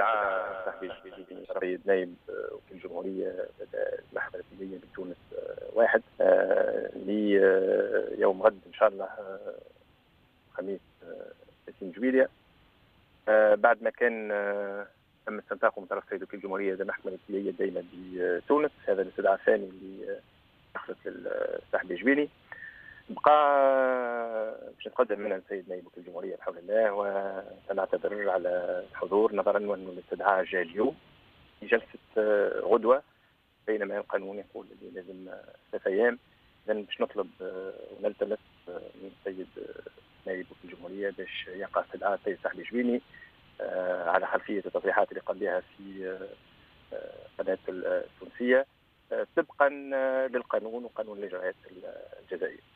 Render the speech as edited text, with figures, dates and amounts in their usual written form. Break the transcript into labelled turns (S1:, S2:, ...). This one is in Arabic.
S1: استدعى صاحبي السيد نائب وكيل الجمهورية لدى المحكمة الابتدائية بتونس واحد ليوم غد إن شاء الله خميس 30 جويلية، بعد ما كان تم استنطاقه من طرف السيد وكيل الجمهورية لدى المحكمة الابتدائية الدائمة بتونس. هذا الاستدعاء الثاني اللي حصلت للصاحبي جويني. بقى باش نتقدم من السيد نائب وكيل الجمهورية بحول الله، وسنعتذر على الحضور نظرا أن الاستدعاء جاء اليوم في جلسة غدوة، بينما القانون يقول اللي لازم 3 أيام. إذن باش نطلب ونلتمس من السيد نائب وكيل الجمهورية باش يقع استدعاء السيد صاحبي جويني على خلفية التصريحات اللي قال بها في القناة التونسية طبقا للقانون وقانون الإجراءات الجزائية.